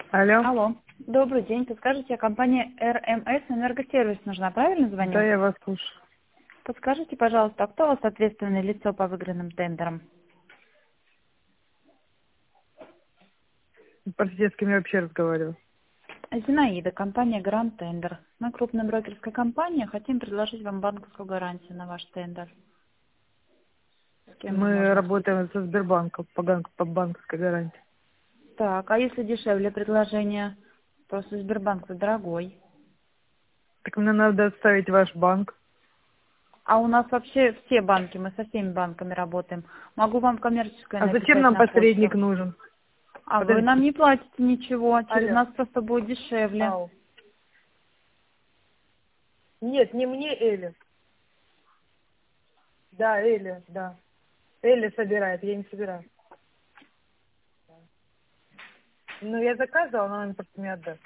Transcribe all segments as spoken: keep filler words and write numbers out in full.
Алло. Алло. Добрый день. Подскажите, компания эр эм эс Энергосервис нужна, правильно звоню? Да, я вас слушаю. Подскажите, пожалуйста, а кто у вас ответственное лицо по выигранным тендерам? Простите, с кем я вообще разговариваю? Зинаида, компания Гранд Тендер. Мы крупная брокерская компания, хотим предложить вам банковскую гарантию на ваш тендер. С кем мы Мы можем работаем со Сбербанком по, банк- по банковской гарантии. Так, а если дешевле предложение? Просто Сбербанк дорогой. Так мне надо оставить ваш банк. А у нас вообще все банки, мы со всеми банками работаем. Могу вам коммерческое А зачем написать нам на почту. посредник нужен? А вы нам Подождите. не платите ничего, через Алло. нас просто будет дешевле. Ау. Нет, не мне, Эля. Да, Эля, да. Эля собирает, я не собираю. Ну, я заказывала, но она мне просто не отдаст.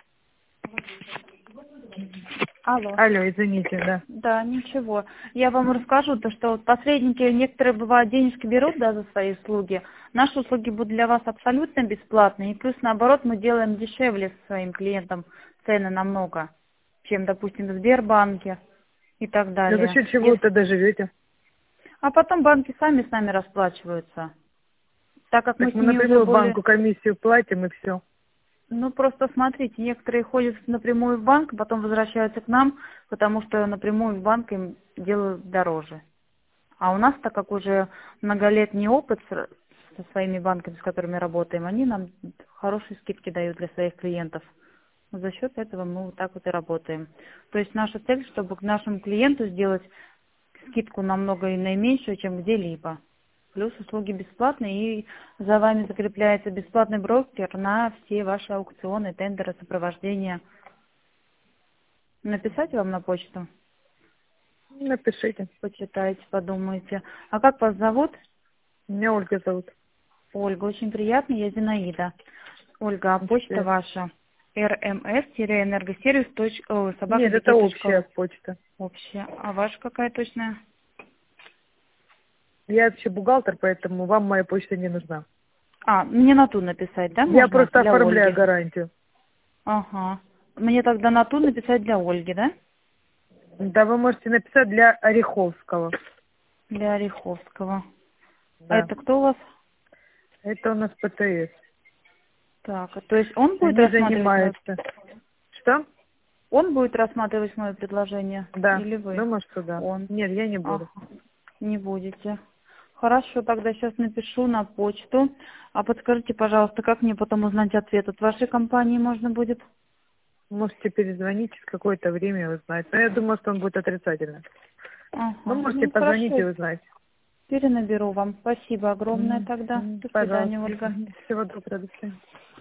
Алло. Алло, извините, да. Да, ничего. Я вам расскажу, то, что вот посредники некоторые бывают денежки берут, да, за свои услуги. Наши услуги будут для вас абсолютно бесплатные. И плюс наоборот мы делаем дешевле со своим клиентам цены намного, чем, допустим, в Сбербанке и так Да за далее. счет чего вы Если- тогда живете? А потом банки сами с нами расплачиваются. Так как мы Так с мы ними уже напрямую более... банку комиссию платим и все. Ну, просто смотрите, некоторые ходят напрямую в банк, потом возвращаются к нам, потому что напрямую в банк им делают дороже. А у нас, так как уже многолетний опыт с- со своими банками, с которыми работаем, они нам хорошие скидки дают для своих клиентов. За счет этого мы вот так вот и работаем. То есть наша цель, чтобы к нашему клиенту сделать скидку намного и наименьшую, чем где-либо. Плюс услуги бесплатные, и за вами закрепляется бесплатный брокер на все ваши аукционы, тендеры, сопровождения. Написать вам на почту? Напишите. Почитайте, подумайте. А как вас зовут? Меня Ольга зовут. Ольга, очень приятно, я Зинаида. Ольга, а почта Все. ваша? эр эм эс-энергосервис. собака Нет, это би кей точка общая ру. почта. Общая. А ваша какая точная? Я вообще бухгалтер, поэтому вам моя почта не нужна. А, мне на ту написать, да, Я можно? просто Для оформляю Ольги. гарантию. Ага. Мне тогда на ту написать для Ольги, да? Да, вы можете написать для Ореховского. Для Ореховского. А Да. это кто у вас? Это у нас Пэ Тэ Эс. Так, то есть он будет Они рассматривать мое... занимаются. Что? Он будет рассматривать мое предложение? Да. Или вы? Думаю, что да. Он. Нет, я не буду. Ага. Не будете. Хорошо, тогда сейчас напишу на почту. А подскажите, пожалуйста, как мне потом узнать ответ от вашей компании можно будет? Можете перезвонить через какое-то время и узнать. Но я думаю, что он будет отрицательный. Ну, Ага. можете Ну, позвонить и хорошо. узнать. Перенаберу вам. Спасибо огромное Мгм. тогда. Мгм. До свидания, Пожалуйста. Ольга. Мгм. Всего доброго. До свидания.